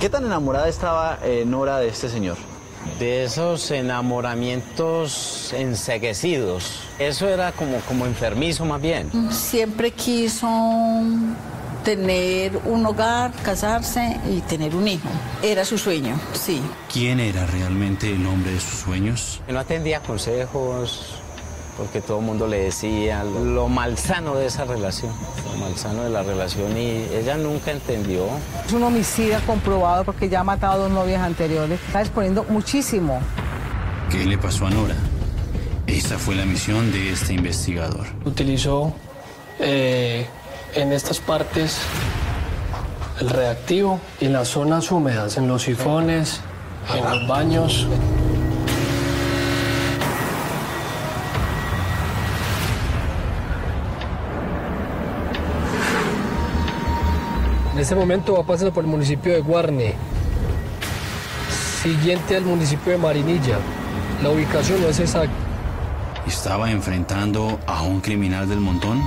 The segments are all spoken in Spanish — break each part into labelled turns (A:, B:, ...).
A: tan enamorada estaba Nora de este señor?
B: De esos enamoramientos enceguecidos. Eso era como enfermizo más bien.
C: Siempre quiso tener un hogar, casarse y tener un hijo. Era su sueño, sí.
D: ¿Quién era realmente el hombre de sus sueños?
B: No atendía consejos, porque todo el mundo le decía lo malsano de esa relación, lo malsano de la relación, y ella nunca entendió.
E: Es un homicida comprobado porque ya ha matado a 2 novias anteriores. Está exponiendo muchísimo.
D: ¿Qué le pasó a Nora? Esa fue la misión de este investigador.
F: Utilizó en estas partes el reactivo y en las zonas húmedas, en los sifones, en los baños. En este momento va pasando por el municipio de Guarne, siguiente al municipio de Marinilla. La ubicación no es exacta.
D: ¿Estaba enfrentando a un criminal del montón?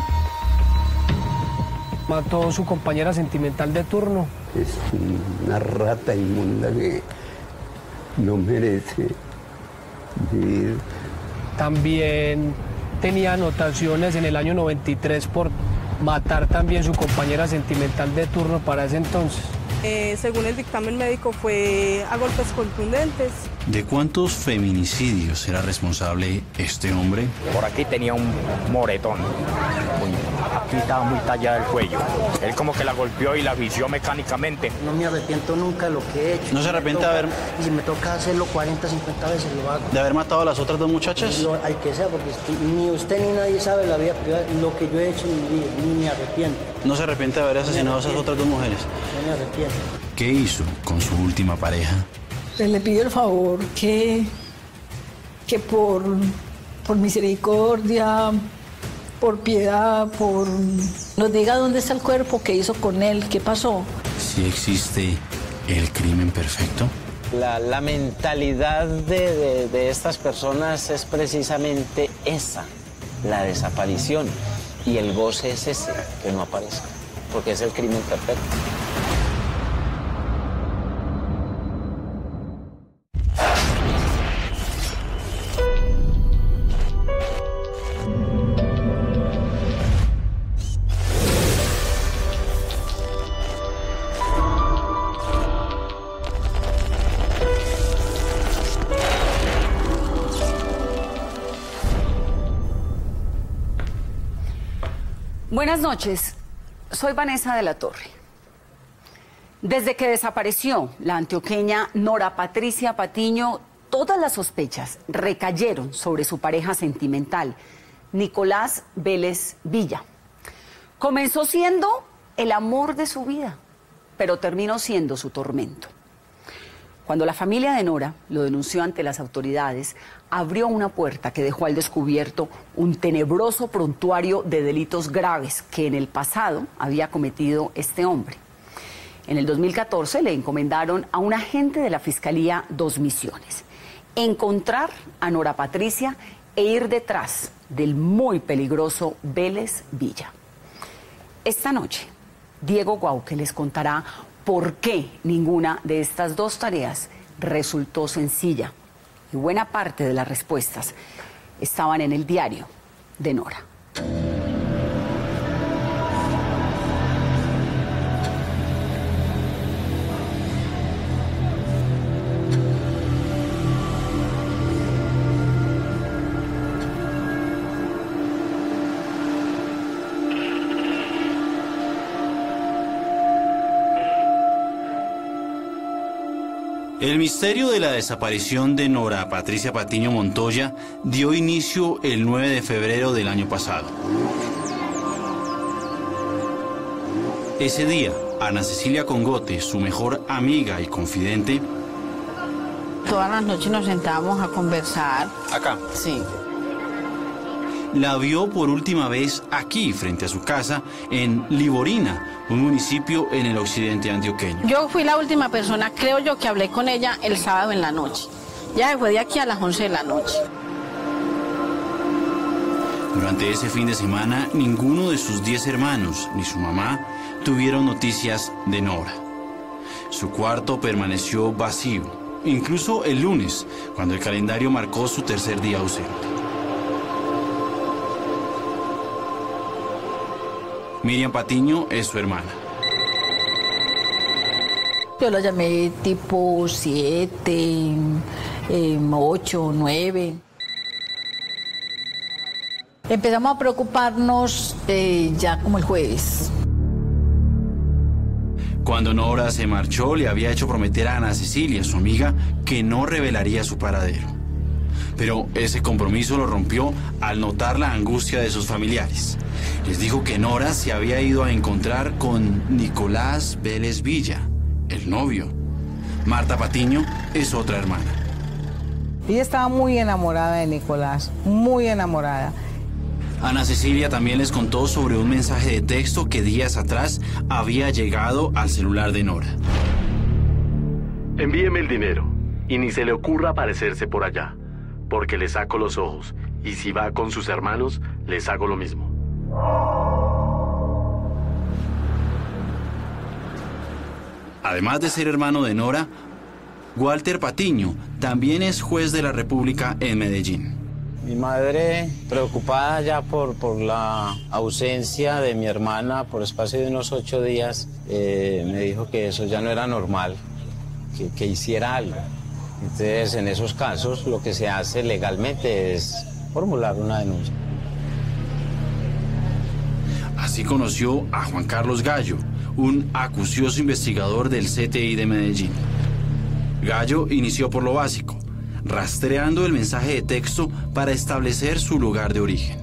F: Mató a su compañera sentimental de turno.
G: Es una rata inmunda que no merece vivir.
F: También tenía anotaciones en el año 93 por matar también su compañera sentimental de turno para ese entonces.
H: Según el dictamen médico fue a golpes contundentes.
D: ¿De cuántos feminicidios era responsable este hombre?
I: Por aquí tenía un moretón. Aquí estaba muy tallada el cuello. Él como que la golpeó y la vició mecánicamente.
J: No me arrepiento nunca de lo que he hecho.
A: ¿No se arrepiente de haber...?
J: Y si me toca hacerlo 40, 50 veces, lo hago.
A: ¿De haber matado a las otras 2 muchachas?
J: Hay que ser, porque ni usted ni nadie sabe la vida privada, lo que yo he hecho en mi vida, ni me arrepiento.
A: ¿No se arrepiente de haber asesinado a esas otras 2 mujeres?
J: No me arrepiento.
D: ¿Qué hizo con su última pareja?
C: Pues le pido el favor que por misericordia, por piedad, nos diga dónde está el cuerpo, qué hizo con él, qué pasó.
D: ¿Si existe el crimen perfecto?
B: La mentalidad de estas personas es precisamente esa, la desaparición. Y el goce es ese, que no aparezca, porque es el crimen perfecto.
K: Buenas noches, soy Vanessa de la Torre. Desde que desapareció la antioqueña Nora Patricia Patiño, todas las sospechas recayeron sobre su pareja sentimental, Nicolás Vélez Villa. Comenzó siendo el amor de su vida, pero terminó siendo su tormento. Cuando la familia de Nora lo denunció ante las autoridades, abrió una puerta que dejó al descubierto un tenebroso prontuario de delitos graves que en el pasado había cometido este hombre. En el 2014 le encomendaron a un agente de la Fiscalía 2 misiones: encontrar a Nora Patricia e ir detrás del muy peligroso Vélez Villa. Esta noche, Diego Guauque les contará por qué ninguna de estas 2 tareas resultó sencilla, y buena parte de las respuestas estaban en el diario de Nora.
D: El misterio de la desaparición de Nora Patricia Patiño Montoya dio inicio el 9 de febrero del año pasado. Ese día, Ana Cecilia Congote, su mejor amiga y confidente,
C: Todas las noches nos sentábamos a conversar.
I: Acá.
C: Sí.
D: la vio por última vez aquí, frente a su casa, en Liborina, un municipio en el occidente antioqueño.
C: Yo fui la última persona, creo yo, que hablé con ella el sábado en la noche. Ya fue de aquí a las 11 de la noche.
D: Durante ese fin de semana, ninguno de sus 10 hermanos ni su mamá tuvieron noticias de Nora. Su cuarto permaneció vacío, incluso el lunes, cuando el calendario marcó su tercer día ausente. Miriam Patiño es su hermana.
C: Yo la llamé tipo 7, 8, 9. Empezamos a preocuparnos ya como el jueves.
D: Cuando Nora se marchó, le había hecho prometer a Ana Cecilia, su amiga, que no revelaría su paradero. Pero ese compromiso lo rompió al notar la angustia de sus familiares. Les dijo que Nora se había ido a encontrar con Nicolás Vélez Villa, el novio. Marta Patiño es otra hermana.
E: Ella estaba muy enamorada de Nicolás, muy enamorada.
D: Ana Cecilia también les contó sobre un mensaje de texto que días atrás había llegado al celular de Nora.
L: Envíeme el dinero y ni se le ocurra aparecerse por allá, porque le saco los ojos y si va con sus hermanos, les hago lo mismo.
D: Además de ser hermano de Nora, Walter Patiño también es juez de la República en Medellín.
B: Mi madre, preocupada ya por la ausencia de mi hermana por espacio de unos 8 días, me dijo que eso ya no era normal, que hiciera algo. Entonces, en esos casos, lo que se hace legalmente es formular una denuncia.
D: Así conoció a Juan Carlos Gallo, un acucioso investigador del CTI de Medellín. Gallo inició por lo básico, rastreando el mensaje de texto para establecer su lugar de origen.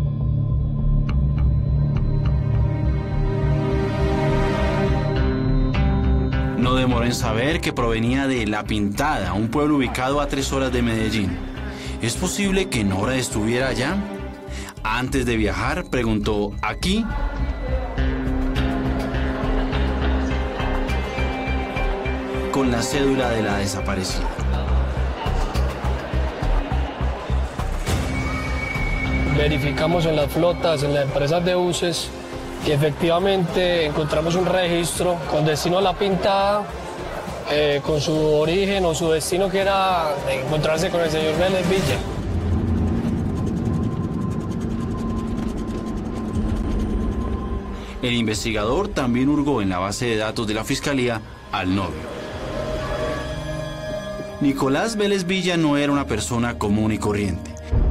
D: No demoró en saber que provenía de La Pintada, un pueblo ubicado a 3 horas de Medellín. ¿Es posible que Nora estuviera allá? Antes de viajar, preguntó aquí con la cédula de la desaparecida.
F: Verificamos en las flotas, en las empresas de buses, y efectivamente encontramos un registro con destino a La Pintada, con su origen o su destino que era encontrarse con el señor Vélez Villa.
D: El investigador también hurgó en la base de datos de la Fiscalía al novio. Nicolás Vélez Villa no era una persona común y corriente.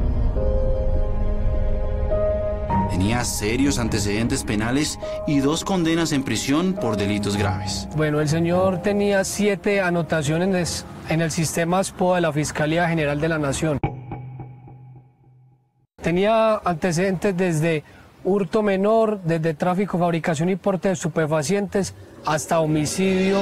D: Tenía serios antecedentes penales y 2 condenas en prisión por delitos graves.
F: Bueno, el señor tenía 7 anotaciones en el sistema SPO de la Fiscalía General de la Nación. Tenía antecedentes desde hurto menor, desde tráfico, fabricación y porte de estupefacientes, hasta homicidio.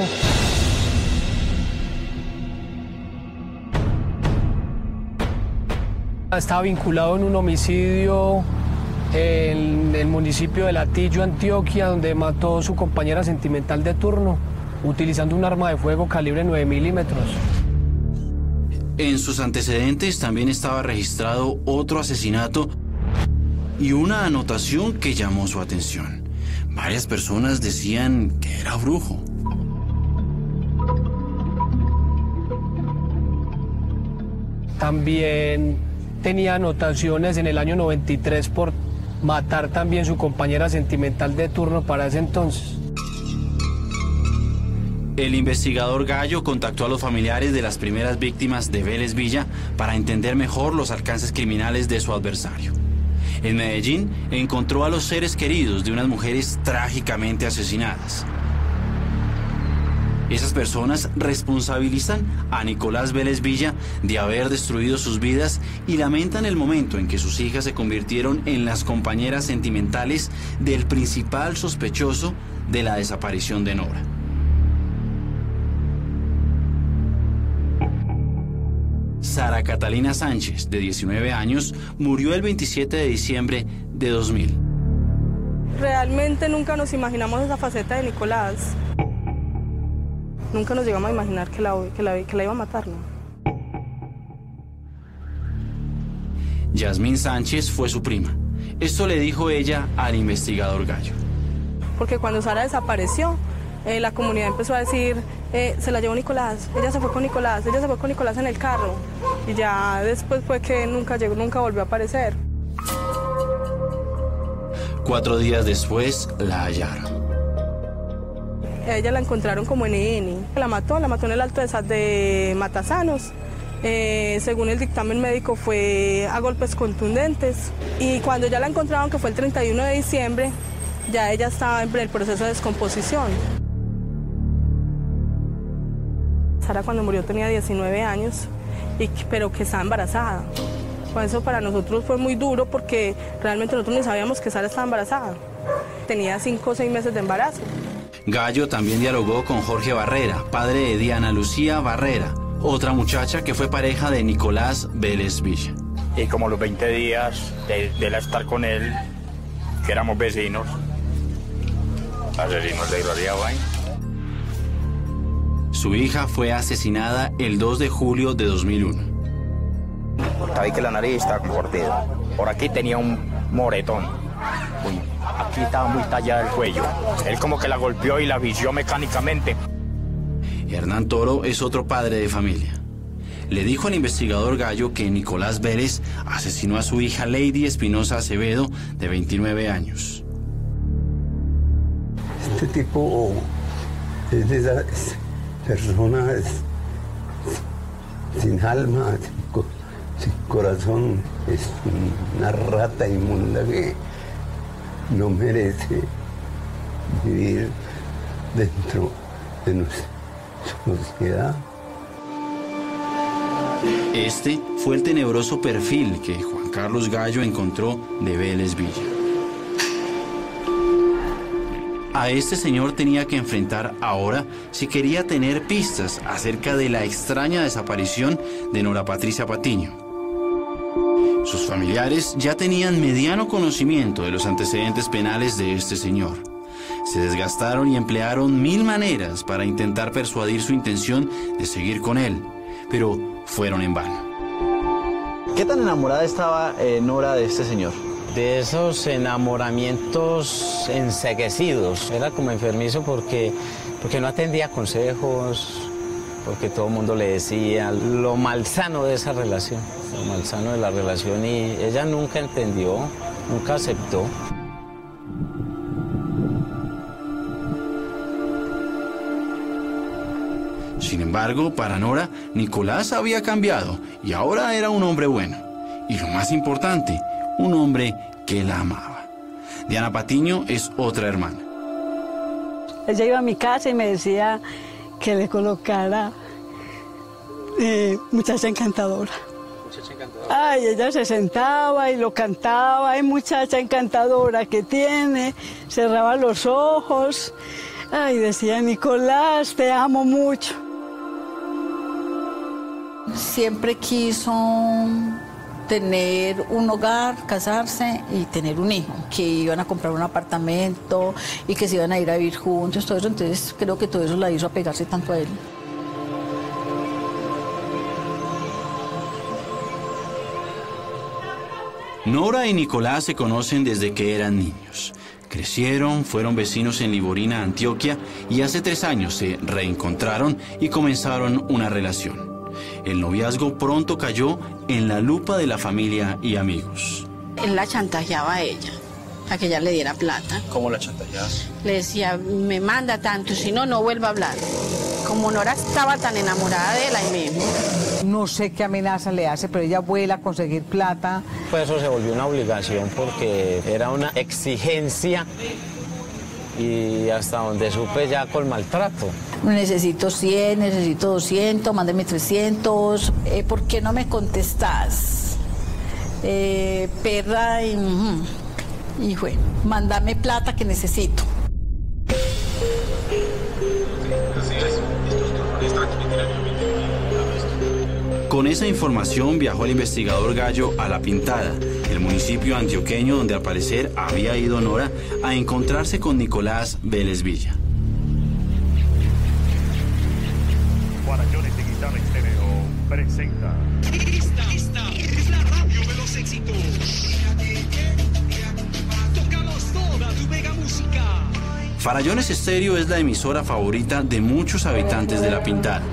F: Estaba vinculado en un homicidio en el municipio de Latillo, Antioquia, donde mató a su compañera sentimental de turno, utilizando un arma de fuego calibre 9 milímetros.
D: En sus antecedentes también estaba registrado otro asesinato y una anotación que llamó su atención. Varias personas decían que era brujo.
F: También tenía anotaciones en el año 93 por matar también su compañera sentimental de turno para ese entonces.
D: El investigador Gallo contactó a los familiares de las primeras víctimas de Vélez Villa para entender mejor los alcances criminales de su adversario. En Medellín encontró a los seres queridos de unas mujeres trágicamente asesinadas. Esas personas responsabilizan a Nicolás Vélez Villa de haber destruido sus vidas y lamentan el momento en que sus hijas se convirtieron en las compañeras sentimentales del principal sospechoso de la desaparición de Nora. Sara Catalina Sánchez, de 19 años, murió el 27 de diciembre de 2000.
H: Realmente nunca nos imaginamos esa faceta de Nicolás. Nunca nos llegamos a imaginar que la iba a matar, ¿no?
D: Yasmín Sánchez fue su prima. Esto le dijo ella al investigador Gallo.
H: Porque cuando Sara desapareció, la comunidad empezó a decir, se la llevó Nicolás, ella se fue con Nicolás, ella se fue con Nicolás en el carro. Y ya después fue que nunca llegó, nunca volvió a aparecer.
D: 4 días después la hallaron.
H: Ella la encontraron como en la mató en el Alto de Matasanos. Según el dictamen médico fue a golpes contundentes. Y cuando ya la encontraron, que fue el 31 de diciembre, ya ella estaba en el proceso de descomposición. Sara cuando murió tenía 19 años, pero que estaba embarazada. Por eso para nosotros fue muy duro porque realmente nosotros ni sabíamos que Sara estaba embarazada. Tenía 5 o 6 meses de embarazo.
D: Gallo también dialogó con Jorge Barrera, padre de Diana Lucía Barrera, otra muchacha que fue pareja de Nicolás Vélez Villa.
I: Y como los 20 días de él estar con él, que éramos vecinos, asesinos de Irariaguay.
D: Su hija fue asesinada el 2 de julio de 2001.
I: Estaba ahí que la nariz estaba compartida. Por aquí tenía un moretón. Aquí estaba muy tallada el cuello. Él como que la golpeó y la vició mecánicamente.
D: Hernán Toro es otro padre de familia. Le dijo al investigador Gallo que Nicolás Vélez asesinó a su hija Lady Espinosa Acevedo, de 29 años.
G: Este tipo es de esas personas sin alma, sin corazón, es una rata inmunda que no merece vivir dentro de nuestra sociedad.
D: Este fue el tenebroso perfil que Juan Carlos Gallo encontró de Vélez Villa. A este señor tenía que enfrentar ahora si quería tener pistas acerca de la extraña desaparición de Nora Patricia Patiño. Sus familiares ya tenían mediano conocimiento de los antecedentes penales de este señor. Se desgastaron y emplearon 1000 maneras para intentar persuadir su intención de seguir con él, pero fueron en vano.
A: ¿Qué tan enamorada estaba Nora de este señor?
B: De esos enamoramientos enceguecidos. Era como enfermizo porque no atendía consejos, porque todo el mundo le decía lo malsano de esa relación, lo malsano de la relación, y ella nunca entendió, nunca aceptó.
D: Sin embargo, para Nora, Nicolás había cambiado y ahora era un hombre bueno. Y lo más importante, un hombre que la amaba. Diana Patiño es otra hermana.
C: Ella iba a mi casa y me decía que le colocara muchacha encantadora. Muchacha encantadora. Ay, ella se sentaba y lo cantaba. Ay, muchacha encantadora que tiene. Cerraba los ojos. Ay, decía, Nicolás, te amo mucho. Siempre quiso tener un hogar, casarse y tener un hijo, que iban a comprar un apartamento y que se iban a ir a vivir juntos, todo eso. Entonces creo que todo eso la hizo apegarse tanto a él.
D: Nora y Nicolás se conocen desde que eran niños. Crecieron, fueron vecinos en Liborina, Antioquia, y hace 3 años se reencontraron y comenzaron una relación. El noviazgo pronto cayó en la lupa de la familia y amigos.
M: Él la chantajeaba a ella, a que ella le diera plata.
A: ¿Cómo la chantajeabas?
M: Le decía, me manda tanto, si no, no vuelva a hablar. Como Nora estaba tan enamorada de él ahí mismo.
E: No sé qué amenaza le hace, pero ella vuela a conseguir plata.
B: Pues eso se volvió una obligación porque era una exigencia y hasta donde supe ya con maltrato.
C: Necesito 100, necesito 200, mándeme 300. ¿Por qué no me contestás? Perra, y bueno, mándame plata que necesito.
D: Con esa información viajó el investigador Gallo a La Pintada, el municipio antioqueño donde al parecer había ido Nora a encontrarse con Nicolás Vélez Villa.
N: Guarayones de Guitarra Estéreo presenta. Esta es la radio de los éxitos. Tocamos toda tu mega música.
D: Farallones Estéreo es la emisora favorita de muchos habitantes de La Pintada.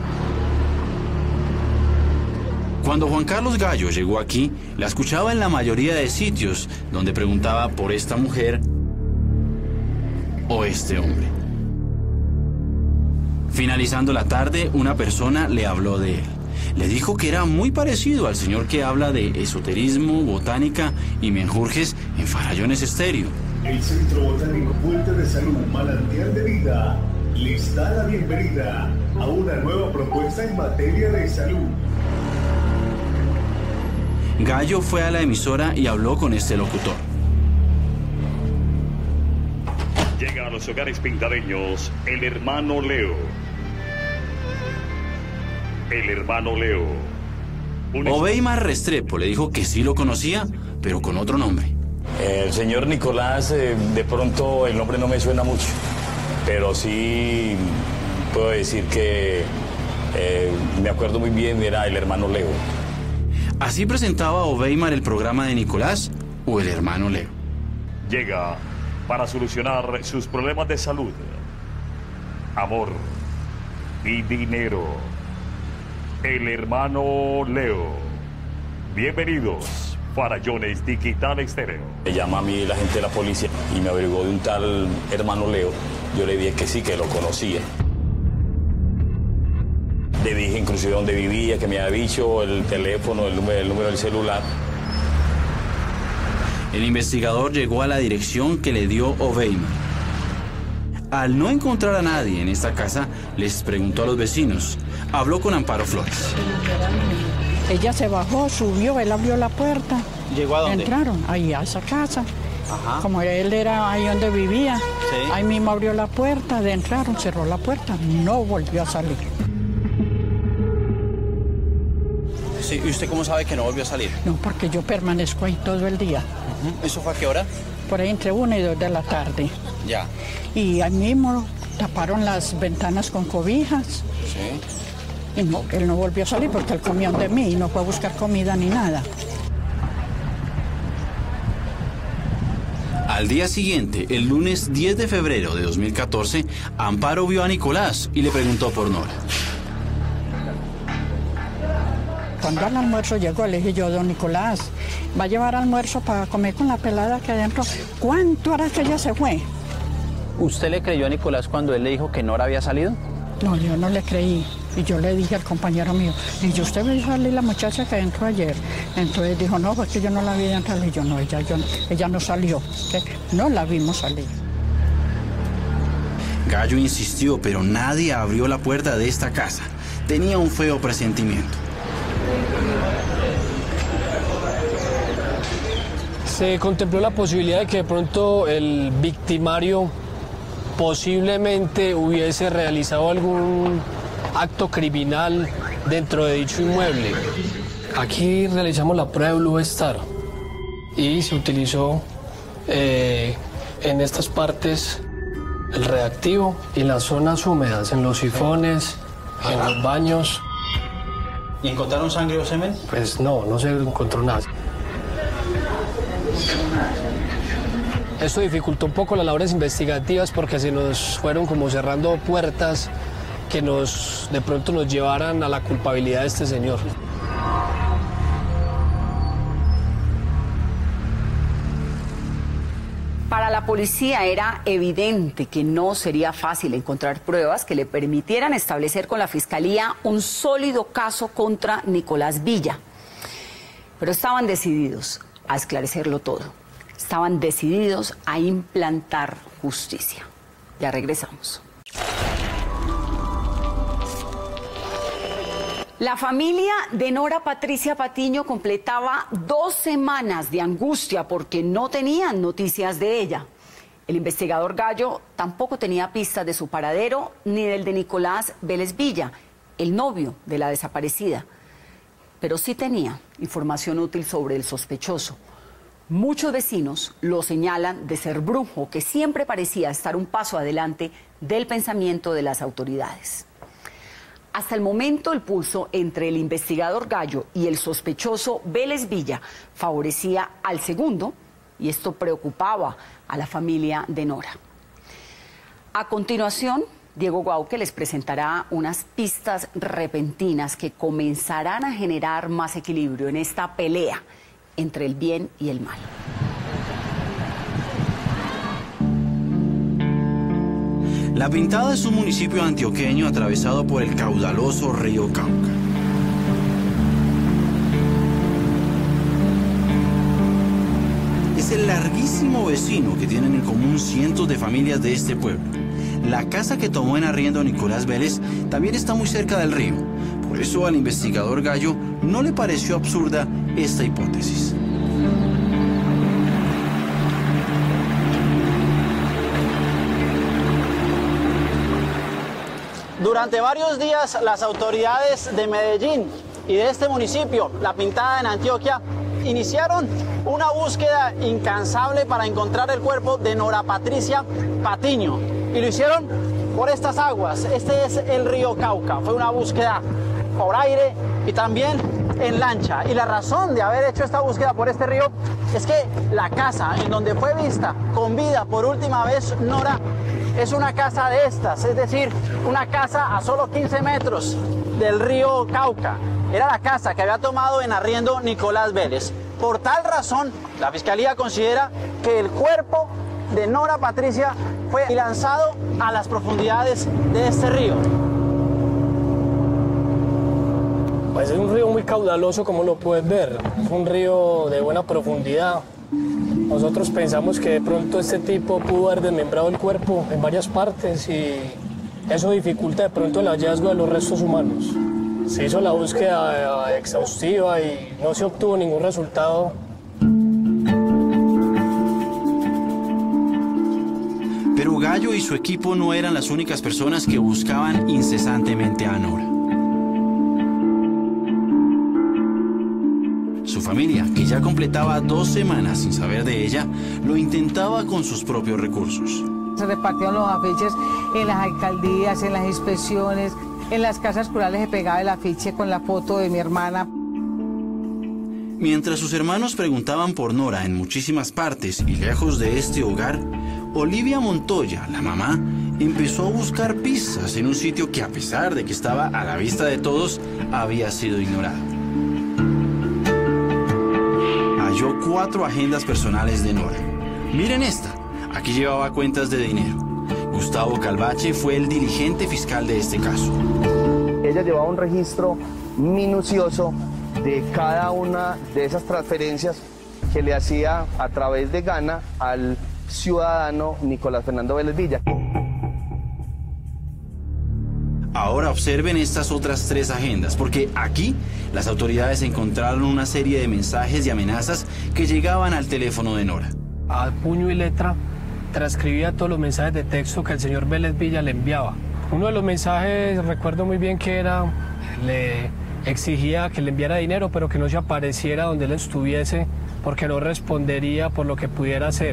D: Cuando Juan Carlos Gallo llegó aquí, la escuchaba en la mayoría de sitios donde preguntaba por esta mujer o este hombre. Finalizando la tarde, una persona le habló de él. Le dijo que era muy parecido al señor que habla de esoterismo, botánica y menjurjes en Farallones Estéreo.
N: El Centro Botánico Fuente de Salud Manantial de Vida les da la bienvenida a una nueva propuesta en materia de salud.
D: Gallo fue a la emisora y habló con este locutor.
N: Llega a los hogares pintadeños el hermano Leo. El hermano Leo.
D: Oveimar Restrepo le dijo que sí lo conocía, pero con otro nombre.
O: El señor Nicolás, de pronto el nombre no me suena mucho, pero sí puedo decir que me acuerdo muy bien, era el hermano Leo.
D: Así presentaba Oveimar el programa de Nicolás o el hermano Leo.
N: Llega para solucionar sus problemas de salud, amor y dinero. El hermano Leo. Bienvenidos. Farallones Digital Estéreo.
O: Me llama a mí la gente de la policía y me averiguó de un tal hermano Leo. Yo le dije que sí, que lo conocía. Le dije inclusive dónde vivía, que me había dicho el teléfono, el número del celular.
D: El investigador llegó a la dirección que le dio Oveimar. Al no encontrar a nadie en esta casa, les preguntó a los vecinos. Habló con Amparo Flores.
P: Ella se bajó, subió, él abrió la puerta.
A: ¿Llegó a dónde?
P: Entraron ahí a esa casa.
A: Ajá.
P: Como él era ahí donde vivía,
A: sí.
P: Ahí mismo abrió la puerta, entraron, cerró la puerta, no volvió a salir.
A: Sí, ¿y usted cómo sabe que no volvió a salir?
P: No, porque yo permanezco ahí todo el día.
A: ¿Eso fue a qué hora?
P: Por ahí entre 1 y 2 de la tarde.
A: Ya.
P: Y ahí mismo taparon las ventanas con cobijas.
A: Sí.
P: Y no, él no volvió a salir porque él comió de mí y no fue a buscar comida ni nada.
D: Al día siguiente, el lunes 10 de febrero de 2014, Amparo vio a Nicolás y le preguntó por Nora.
P: Cuando al almuerzo llegó, le dije yo, don Nicolás, ¿va a llevar almuerzo para comer con la pelada que adentro? ¿Cuánto hará que ella se fue?
A: ¿Usted le creyó a Nicolás cuando él le dijo que Nora había salido?
P: No, yo no le creí. Y yo le dije al compañero mío, y yo, ¿usted ve salir la muchacha que entró ayer? Entonces dijo, no, pues que yo no la vi entrar. Y yo, no, ella no salió. ¿Qué? No la vimos salir.
D: Gallo insistió, pero nadie abrió la puerta de esta casa. Tenía un feo presentimiento.
F: Se contempló la posibilidad de que de pronto el victimario posiblemente hubiese realizado algún acto criminal dentro de dicho inmueble. Aquí realizamos la prueba de Blue Star y se utilizó en estas partes el reactivo y las zonas húmedas, en los sifones, en los baños.
A: ¿Y encontraron sangre o semen?
F: Pues no se encontró nada. Esto dificultó un poco las labores investigativas porque se nos fueron como cerrando puertas que de pronto nos llevaran a la culpabilidad de este señor.
K: Para la policía era evidente que no sería fácil encontrar pruebas que le permitieran establecer con la Fiscalía un sólido caso contra Nicolás Villa. Pero estaban decididos a esclarecerlo todo. Estaban decididos a implantar justicia. Ya regresamos. La familia de Nora Patricia Patiño completaba 2 semanas de angustia porque no tenían noticias de ella. El investigador Gallo tampoco tenía pistas de su paradero ni del de Nicolás Vélez Villa, el novio de la desaparecida. Pero sí tenía información útil sobre el sospechoso. Muchos vecinos lo señalan de ser brujo, que siempre parecía estar un paso adelante del pensamiento de las autoridades. Hasta el momento, el pulso entre el investigador Gallo y el sospechoso Vélez Villa favorecía al segundo, y esto preocupaba a la familia de Nora. A continuación, Diego Guauque les presentará unas pistas repentinas que comenzarán a generar más equilibrio en esta pelea entre el bien y el mal.
D: La Pintada es un municipio antioqueño atravesado por el caudaloso río Cauca. Es el larguísimo vecino que tienen en común cientos de familias de este pueblo. La casa que tomó en arriendo Nicolás Vélez también está muy cerca del río. Por eso al investigador Gallo no le pareció absurda esta hipótesis.
A: Durante varios días, las autoridades de Medellín y de este municipio, La Pintada en Antioquia, iniciaron una búsqueda incansable para encontrar el cuerpo de Nora Patricia Patiño. Y lo hicieron por estas aguas. Este es el río Cauca. Fue una búsqueda por aire y también en lancha. Y la razón de haber hecho esta búsqueda por este río es que la casa en donde fue vista con vida por última vez Nora es una casa de estas, es decir, una casa a solo 15 metros del río Cauca. Era la casa que había tomado en arriendo Nicolás Vélez. Por tal razón, la Fiscalía considera que el cuerpo de Nora Patricia fue lanzado a las profundidades de este río.
F: Pues es un río muy caudaloso, como lo puedes ver. Es un río de buena profundidad. Nosotros pensamos que de pronto este tipo pudo haber desmembrado el cuerpo en varias partes y eso dificulta de pronto el hallazgo de los restos humanos. Se hizo la búsqueda exhaustiva y no se obtuvo ningún resultado.
D: Pero Gallo y su equipo no eran las únicas personas que buscaban incesantemente a Nora. Su familia, que ya completaba 2 semanas sin saber de ella, lo intentaba con sus propios recursos.
E: Se repartieron los afiches en las alcaldías, en las inspecciones, en las casas rurales se pegaba el afiche con la foto de mi hermana.
D: Mientras sus hermanos preguntaban por Nora en muchísimas partes y lejos de este hogar, Olivia Montoya, la mamá, empezó a buscar pistas en un sitio que, a pesar de que estaba a la vista de todos, había sido ignorado. Halló 4 agendas personales de Nora. Miren esta, aquí llevaba cuentas de dinero. Gustavo Calvache fue el dirigente fiscal de este caso.
Q: Ella llevaba un registro minucioso de cada una de esas transferencias que le hacía a través de Gana al ciudadano Nicolás Fernando Vélez Villa.
D: Ahora observen estas otras 3 agendas, porque aquí las autoridades encontraron una serie de mensajes y amenazas que llegaban al teléfono de Nora.
F: A puño y letra transcribía todos los mensajes de texto que el señor Vélez Villa le enviaba. Uno de los mensajes, recuerdo muy bien que era, le exigía que le enviara dinero, pero que no se apareciera donde él estuviese, porque no respondería por lo que pudiera hacer.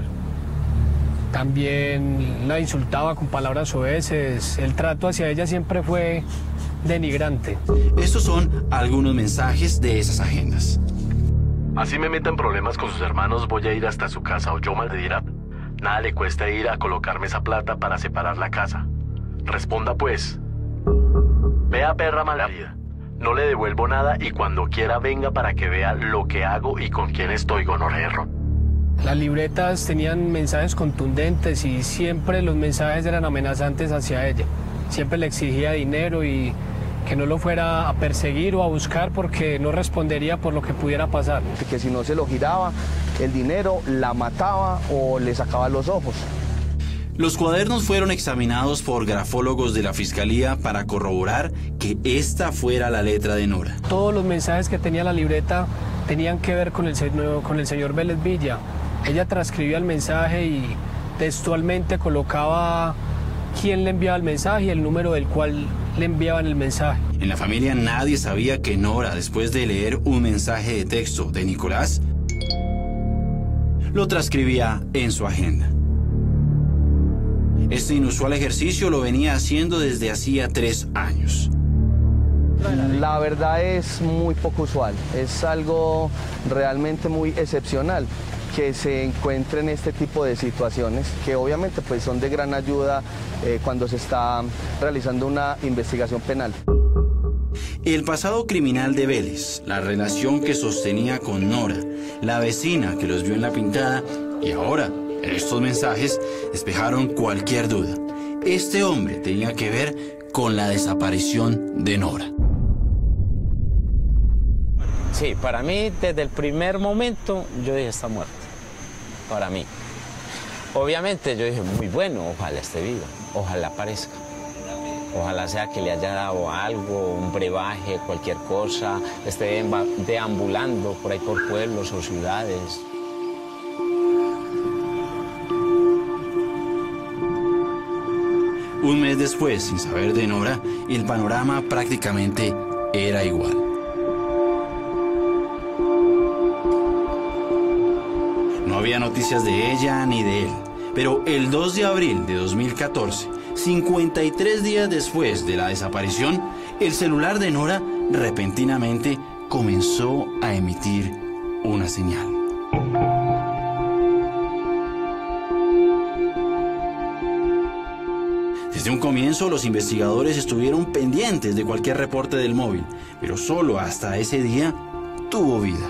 F: También la insultaba con palabras soeces. El trato hacia ella siempre fue denigrante.
D: Estos son algunos mensajes de esas agendas.
L: Así me meta en problemas con sus hermanos, voy a ir hasta su casa o yo maldirá. Nada le cuesta ir a colocarme esa plata para separar la casa. Responda pues. Vea, perra malparida, no le devuelvo nada y cuando quiera venga para que vea lo que hago y con quién estoy, gonorrero.
F: Las libretas tenían mensajes contundentes y siempre los mensajes eran amenazantes hacia ella. Siempre le exigía dinero y que no lo fuera a perseguir o a buscar porque no respondería por lo que pudiera pasar.
Q: Que si no se lo giraba el dinero, la mataba o le sacaba los ojos.
D: Los cuadernos fueron examinados por grafólogos de la Fiscalía para corroborar que esta fuera la letra de Nora.
F: Todos los mensajes que tenía la libreta tenían que ver con el señor Vélez Villa. Ella transcribía el mensaje y textualmente colocaba quién le enviaba el mensaje y el número del cual le enviaban el mensaje.
D: En la familia nadie sabía que Nora, después de leer un mensaje de texto de Nicolás, lo transcribía en su agenda. Este inusual ejercicio lo venía haciendo desde hacía 3 años.
Q: La verdad es muy poco usual, es algo realmente muy excepcional que se encuentren este tipo de situaciones, que obviamente pues son de gran ayuda cuando se está realizando una investigación penal.
D: El pasado criminal de Vélez, la relación que sostenía con Nora, la vecina que los vio en la pintada y ahora estos mensajes despejaron cualquier duda. Este hombre tenía que ver con la desaparición de Nora.
B: Sí, para mí desde el primer momento yo dije está muerta, para mí. Obviamente yo dije muy bueno, ojalá esté viva, ojalá aparezca. Ojalá sea que le haya dado algo, un brebaje, cualquier cosa, esté deambulando por ahí por pueblos o ciudades.
D: Un mes después, sin saber de Nora, el panorama prácticamente era igual. No había noticias de ella ni de él, pero el 2 de abril de 2014, 53 días después de la desaparición, el celular de Nora repentinamente comenzó a emitir una señal. Desde un comienzo, los investigadores estuvieron pendientes de cualquier reporte del móvil, pero solo hasta ese día tuvo vida.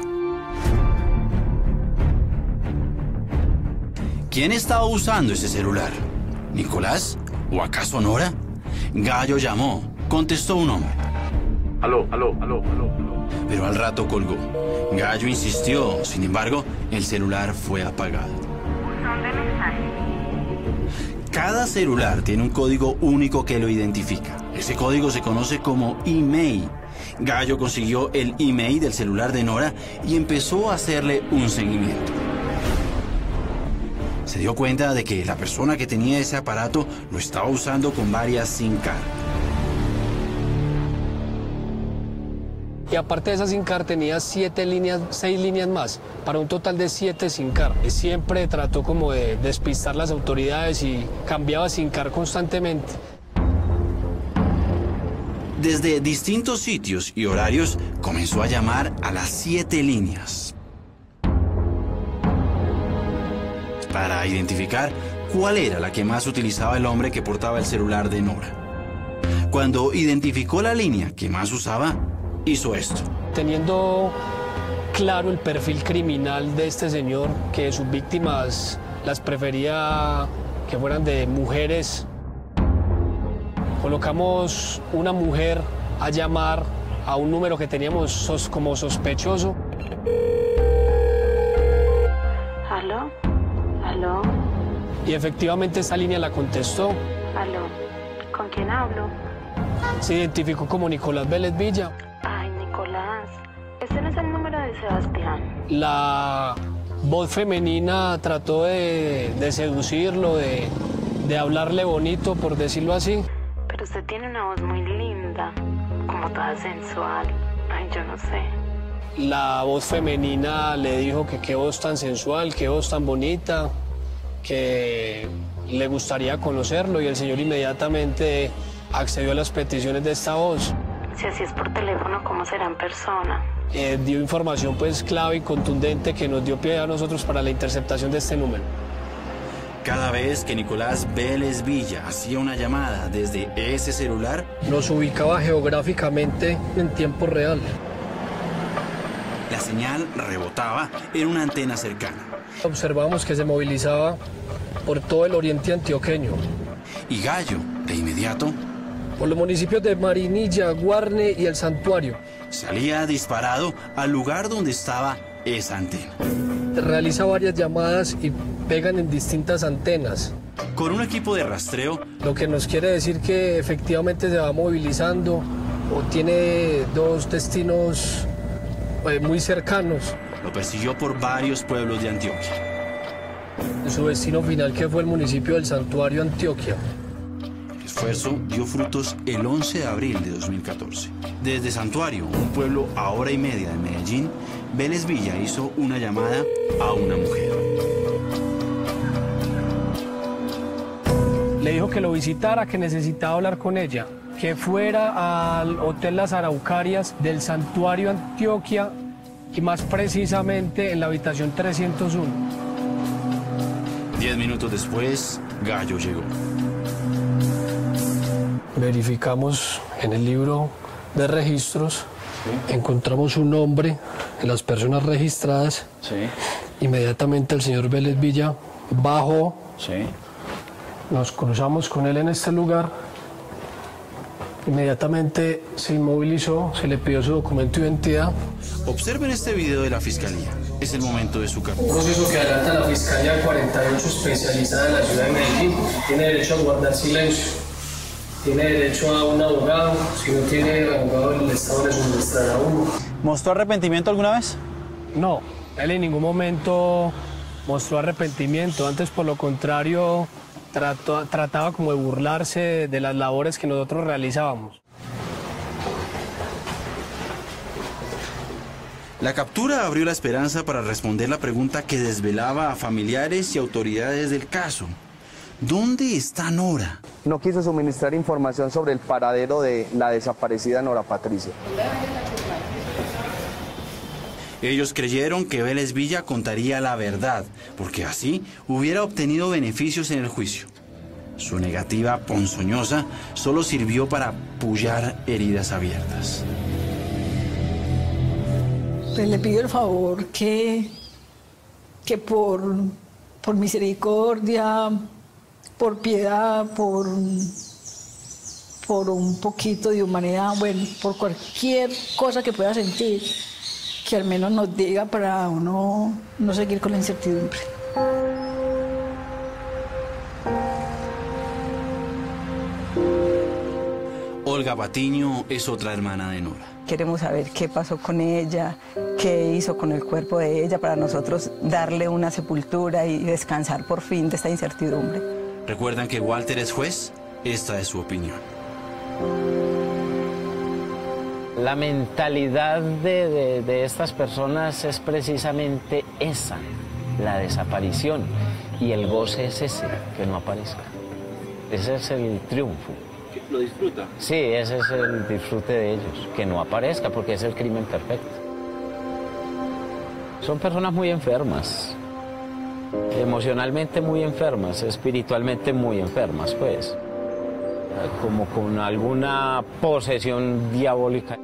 D: ¿Quién estaba usando ese celular? ¿Nicolás? ¿O acaso Nora? Gallo llamó, contestó un hombre.
L: Aló.
D: Pero al rato colgó. Gallo insistió, sin embargo, el celular fue apagado. Cada celular tiene un código único que lo identifica. Ese código se conoce como email. Gallo consiguió el email del celular de Nora y empezó a hacerle un seguimiento. Se dio cuenta de que la persona que tenía ese aparato lo estaba usando con varias SIM card.
F: Y aparte de esa SIM card tenía 6 líneas más, para un total de 7 SIM card. Siempre trató como de despistar las autoridades y cambiaba SIM card constantemente.
D: Desde distintos sitios y horarios comenzó a llamar a las 7 líneas. Para identificar cuál era la que más utilizaba el hombre que portaba el celular de Nora. Cuando identificó la línea que más usaba, hizo esto.
F: Teniendo claro el perfil criminal de este señor, que sus víctimas las prefería que fueran de mujeres, colocamos una mujer a llamar a un número que teníamos como sospechoso.
R: ¿Aló? ¿Aló?
F: Y efectivamente esta línea la contestó.
R: ¿Aló? ¿Con quién hablo?
F: Se identificó como Nicolás Vélez Villa.
R: Ay, Nicolás, ese no es el número de Sebastián.
F: La voz femenina trató de seducirlo, de hablarle bonito, por decirlo así.
R: Pero usted tiene una voz muy linda, como toda sensual. Ay, yo no sé.
F: La voz femenina le dijo que qué voz tan sensual, qué voz tan bonita, que le gustaría conocerlo, y el señor inmediatamente accedió a las peticiones de esta voz.
R: Si así es por teléfono, ¿cómo será en persona?
F: Dio información pues clave y contundente que nos dio pie a nosotros para la interceptación de este número.
D: Cada vez que Nicolás Vélez Villa hacía una llamada desde ese celular,
F: nos ubicaba geográficamente en tiempo real.
D: La señal rebotaba en una antena cercana.
F: Observamos que se movilizaba por todo el oriente antioqueño.
D: Y Gallo, de inmediato,
F: por los municipios de Marinilla, Guarne y El Santuario,
D: salía disparado al lugar donde estaba esa antena.
F: Realiza varias llamadas y pegan en distintas antenas.
D: Con un equipo de rastreo,
F: lo que nos quiere decir que efectivamente se va movilizando o tiene dos destinos muy cercanos.
D: Lo persiguió por varios pueblos de Antioquia.
F: Su destino final, que fue el municipio del Santuario, Antioquia.
D: El esfuerzo dio frutos el 11 de abril de 2014. Desde Santuario, un pueblo a hora y media de Medellín, Vélez Villa hizo una llamada a una mujer.
F: Le dijo que lo visitara, que necesitaba hablar con ella. que fuera al Hotel Las Araucarias del Santuario Antioquia y más precisamente en la habitación 301.
D: 10 minutos después, Gallo llegó.
F: Verificamos en el libro de registros, encontramos su nombre en las personas registradas. Inmediatamente el señor Vélez Villa bajó. Nos cruzamos con él en este lugar. Inmediatamente se inmovilizó, se le pidió su documento de identidad.
D: Observen este video de la fiscalía. Es el momento de su captura.
F: Un proceso que adelanta la Fiscalía 48 especializada en la ciudad de Medellín. Tiene derecho a guardar silencio. Tiene derecho a un abogado. Si no tiene abogado, el Estado le suministrará a uno.
A: ¿Mostró arrepentimiento alguna vez?
F: No, él en ningún momento mostró arrepentimiento. Antes, por lo contrario, trataba como de burlarse de las labores que nosotros realizábamos.
D: La captura abrió la esperanza para responder la pregunta que desvelaba a familiares y autoridades del caso. ¿Dónde está Nora?
Q: No quiso suministrar información sobre el paradero de la desaparecida Nora Patricia.
D: Ellos creyeron que Vélez Villa contaría la verdad, porque así hubiera obtenido beneficios en el juicio. Su negativa ponzoñosa solo sirvió para pullar heridas abiertas.
C: Pues le pido el favor que por misericordia, por piedad, por un poquito de humanidad, bueno, por cualquier cosa que pueda sentir, que al menos nos diga para uno no seguir con la incertidumbre.
D: Olga Patiño es otra hermana de Nora.
S: Queremos saber qué pasó con ella, qué hizo con el cuerpo de ella para nosotros darle una sepultura y descansar por fin de esta incertidumbre.
D: ¿Recuerdan que Walter es juez? Esta es su opinión.
B: La mentalidad de estas personas es precisamente esa, la desaparición. Y el goce es ese, que no aparezca. Ese es el triunfo.
T: ¿Lo disfruta?
B: Sí, ese es el disfrute de ellos, que no aparezca, porque es el crimen perfecto. Son personas muy enfermas, emocionalmente muy enfermas, espiritualmente muy enfermas, pues, como con alguna posesión diabólica.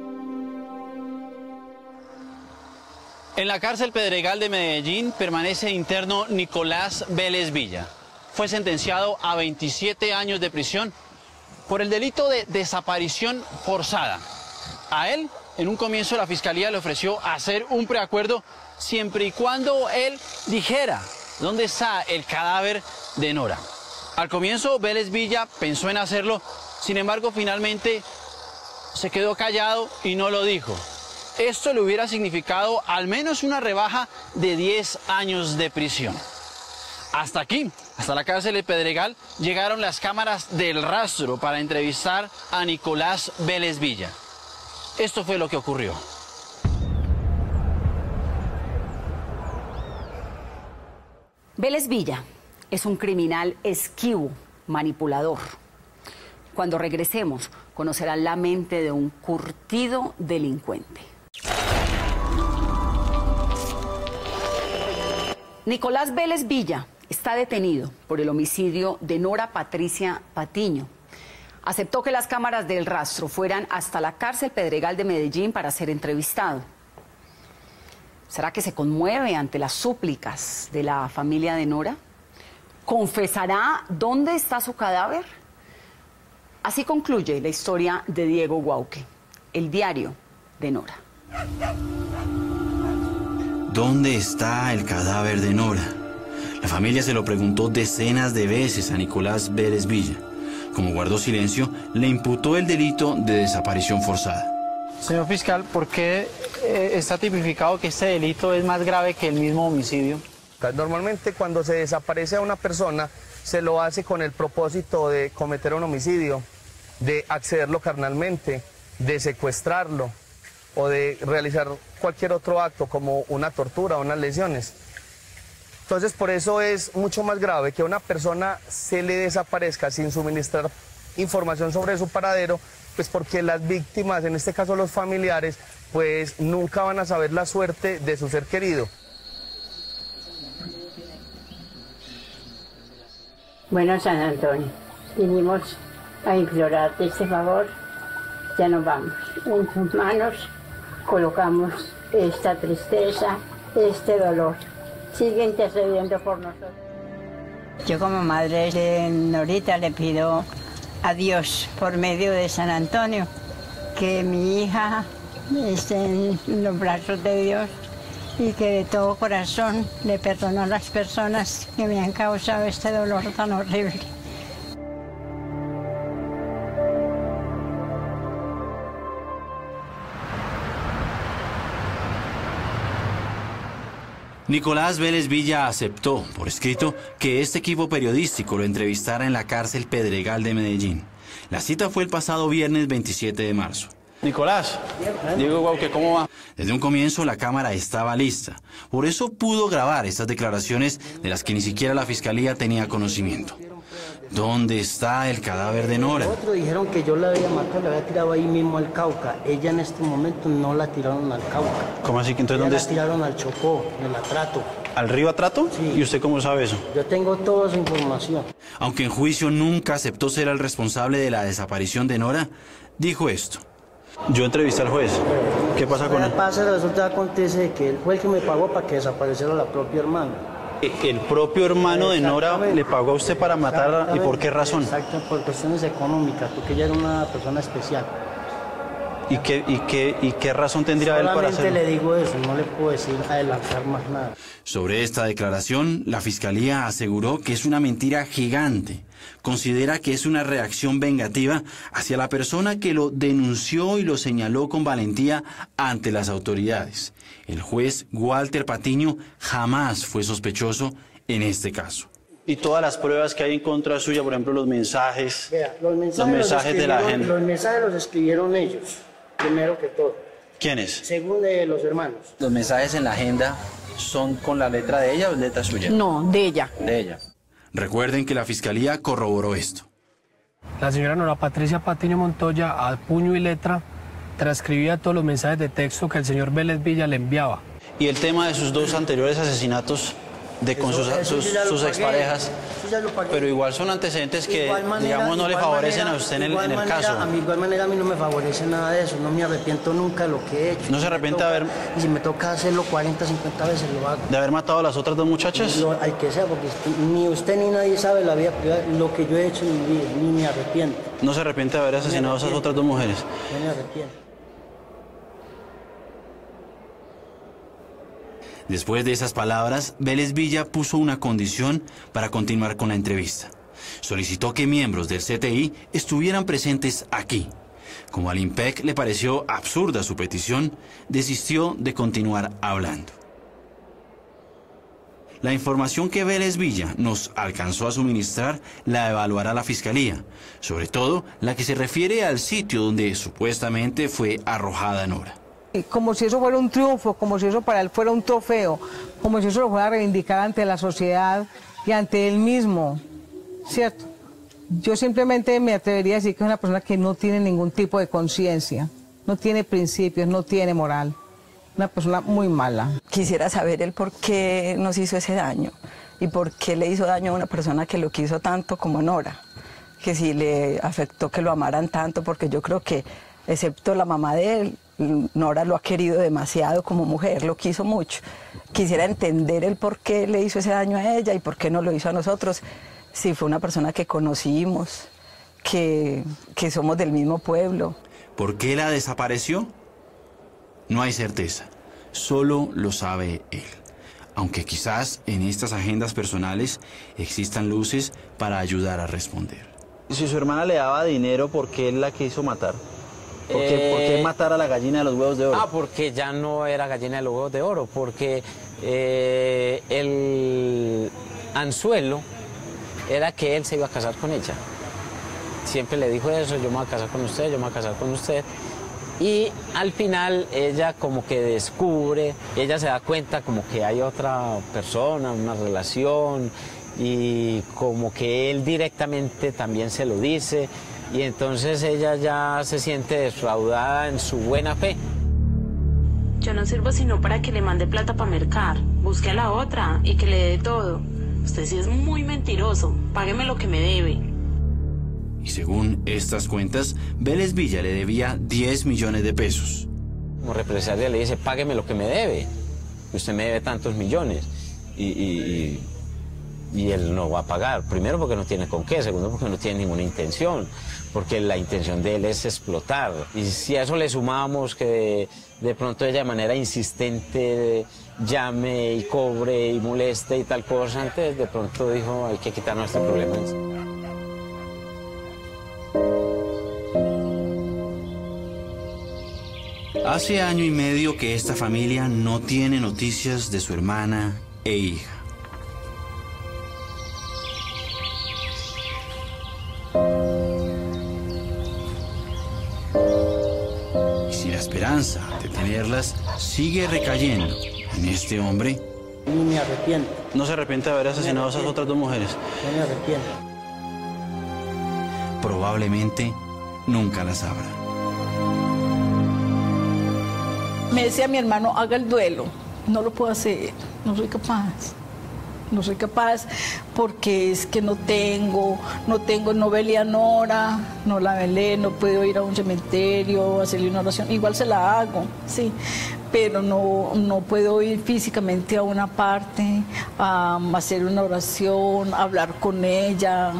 A: En la cárcel Pedregal de Medellín permanece interno Nicolás Vélez Villa. Fue sentenciado a 27 años de prisión por el delito de desaparición forzada. A él, en un comienzo, la Fiscalía le ofreció hacer un preacuerdo siempre y cuando él dijera dónde está el cadáver de Nora. Al comienzo, Vélez Villa pensó en hacerlo, sin embargo, finalmente se quedó callado y no lo dijo. Esto le hubiera significado al menos una rebaja de 10 años de prisión. Hasta aquí, hasta la cárcel de Pedregal, llegaron las cámaras del rastro para entrevistar a Nicolás Vélez Villa. Esto fue lo que ocurrió.
K: Vélez Villa es un criminal esquivo, manipulador. Cuando regresemos, conocerán la mente de un curtido delincuente. Nicolás Vélez Villa está detenido por el homicidio de Nora Patricia Patiño. Aceptó que las cámaras del rastro fueran hasta la cárcel Pedregal de Medellín para ser entrevistado. ¿Será que se conmueve ante las súplicas de la familia de Nora? ¿Confesará dónde está su cadáver? Así concluye la historia de Diego Guauque, el diario de Nora.
D: ¿Dónde está el cadáver de Nora? La familia se lo preguntó decenas de veces a Nicolás Vélez Villa. Como guardó silencio, le imputó el delito de desaparición forzada.
A: Señor fiscal, ¿por qué está tipificado que este delito es más grave que el mismo homicidio?
Q: Normalmente cuando se desaparece a una persona, se lo hace con el propósito de cometer un homicidio, de accederlo carnalmente, de secuestrarlo o de realizar cualquier otro acto como una tortura o unas lesiones. Entonces, por eso es mucho más grave que una persona se le desaparezca sin suministrar información sobre su paradero pues porque las víctimas, en este caso los familiares, pues nunca van a saber la suerte de su ser querido.
T: Bueno, San Antonio, vinimos a implorarte este favor, ya nos vamos. En tus manos colocamos esta tristeza, este dolor. Sigue intercediendo por nosotros.
C: Yo como madre de Norita le pido a Dios, por medio de San Antonio, que mi hija esté en los brazos de Dios y que de todo corazón le perdono a las personas que me han causado este dolor tan horrible.
D: Nicolás Vélez Villa aceptó, por escrito, que este equipo periodístico lo entrevistara en la cárcel Pedregal de Medellín. La cita fue el pasado viernes 27 de marzo.
A: Nicolás, Diego Guauque, ¿cómo va?
D: Desde un comienzo la cámara estaba lista. Por eso pudo grabar estas declaraciones de las que ni siquiera la fiscalía tenía conocimiento. ¿Dónde está el cadáver de Nora?
J: Otros dijeron que yo la había matado, la había tirado ahí mismo al Cauca. Ella en este momento no la tiraron al Cauca.
A: ¿Cómo así? ¿Entonces dónde está?
J: La tiraron al Chocó, en el Atrato.
A: ¿Al río Atrato?
J: Sí.
A: ¿Y usted cómo sabe eso?
J: Yo tengo toda esa información.
D: Aunque en juicio nunca aceptó ser el responsable de la desaparición de Nora, dijo esto.
A: Yo entrevisté al juez. ¿Qué pasa con él?
J: Resulta acontece que él fue el que me pagó para que desapareciera la propia hermana.
A: El propio hermano de Nora le pagó a usted para matarla. ¿Y por qué razón?
J: Exacto, por cuestiones económicas, porque ella era una persona especial.
A: ¿Y qué razón tendría él para hacerlo?
J: Solamente le digo eso, no le puedo decir adelantar más nada.
D: Sobre esta declaración, la fiscalía aseguró que es una mentira gigante. Considera que es una reacción vengativa hacia la persona que lo denunció y lo señaló con valentía ante las autoridades. El juez Walter Patiño jamás fue sospechoso en este caso.
A: Y todas las pruebas que hay en contra suya, por ejemplo, los mensajes,
J: Vea, los mensajes
A: de la gente.
J: Los mensajes los escribieron ellos, primero que todo.
A: ¿Quiénes?
J: Según de los hermanos.
A: ¿Los mensajes en la agenda son con la letra de ella o letra suya?
K: No, de ella.
A: De ella.
D: Recuerden que la fiscalía corroboró esto.
F: La señora Nora Patricia Patiño Montoya, a puño y letra, transcribía todos los mensajes de texto que el señor Vélez Villa le enviaba.
A: ¿Y el tema de sus dos anteriores asesinatos con sus exparejas? Pero igual son antecedentes que, digamos, no le favorecen a usted en el caso.
J: De igual manera a mí no me favorece nada de eso, no me arrepiento nunca de lo que he hecho.
A: ¿No se arrepiente de haber...
J: Y si me toca hacerlo 40, 50 veces lo hago.
A: ¿De haber matado a las otras dos muchachas?
J: Al que sea, porque ni usted ni nadie sabe la vida privada, lo que yo he hecho en mi vida, ni me arrepiento.
A: ¿No se arrepiente de haber asesinado a esas otras dos mujeres?
J: No me arrepiento.
D: Después de esas palabras, Vélez Villa puso una condición para continuar con la entrevista. Solicitó que miembros del CTI estuvieran presentes aquí. Como al IMPEC le pareció absurda su petición, desistió de continuar hablando. La información que Vélez Villa nos alcanzó a suministrar la evaluará la Fiscalía, sobre todo la que se refiere al sitio donde supuestamente fue arrojada Nora.
E: Como si eso fuera un triunfo, como si eso para él fuera un trofeo, como si eso lo fuera a reivindicar ante la sociedad y ante él mismo, ¿cierto? Yo simplemente me atrevería a decir que es una persona que no tiene ningún tipo de conciencia, no tiene principios, no tiene moral, una persona muy mala.
S: Quisiera saber el por qué nos hizo ese daño y por qué le hizo daño a una persona que lo quiso tanto como Nora, que si le afectó que lo amaran tanto, porque yo creo que, excepto la mamá de él, Nora lo ha querido demasiado como mujer, lo quiso mucho. Quisiera entender el por qué le hizo ese daño a ella y por qué no lo hizo a nosotros, si fue una persona que conocimos, que somos del mismo pueblo.
D: ¿Por qué la desapareció? No hay certeza, solo lo sabe él. Aunque quizás en estas agendas personales existan luces para ayudar a responder.
A: Si su hermana le daba dinero, ¿por qué él la quiso matar? ¿Por qué matar a la gallina de los huevos de oro?
B: Porque ya no era gallina de los huevos de oro, porque el anzuelo era que él se iba a casar con ella. Siempre le dijo eso, yo me voy a casar con usted, yo me voy a casar con usted. Y al final ella como que descubre, ella se da cuenta como que hay otra persona, una relación, y como que él directamente también se lo dice. Y entonces ella ya se siente defraudada en su buena fe.
R: Yo no sirvo sino para que le mande plata para mercar. Busque a la otra y que le dé todo. Usted sí es muy mentiroso. Págueme lo que me debe.
D: Y según estas cuentas, Vélez Villa le debía 10 millones de pesos.
B: Como represalia le dice, págueme lo que me debe. Usted me debe tantos millones. Y él no va a pagar. Primero porque no tiene con qué. Segundo porque no tiene ninguna intención. Porque la intención de él es explotar. Y si a eso le sumamos que de pronto ella de manera insistente llame y cobre y moleste y tal cosa, antes de pronto dijo, hay que quitarnos este problema.
D: Hace año y medio que esta familia no tiene noticias de su hermana e hija. Y si la esperanza de tenerlas sigue recayendo en este hombre...
J: Ni me arrepiento.
A: ¿No se arrepiente de haber asesinado a esas otras dos mujeres?
J: No me arrepiento.
D: Probablemente nunca las sabrá.
P: Me decía mi hermano, haga el duelo. No lo puedo hacer, no soy capaz. No soy capaz porque es que no velé a Nora, no la velé, no puedo ir a un cementerio, hacerle una oración. Igual se la hago, sí, pero no puedo ir físicamente a una parte, a hacer una oración, a hablar con ella.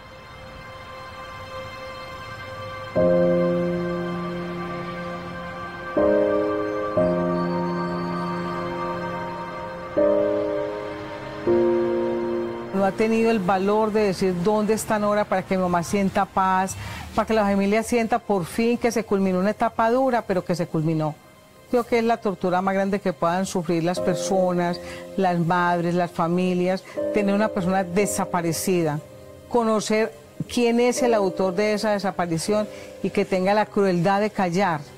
E: No ha tenido el valor de decir dónde está Nora para que mi mamá sienta paz, para que la familia sienta por fin que se culminó una etapa dura, pero que se culminó. Creo que es la tortura más grande que puedan sufrir las personas, las madres, las familias, tener una persona desaparecida, conocer quién es el autor de esa desaparición y que tenga la crueldad de callar.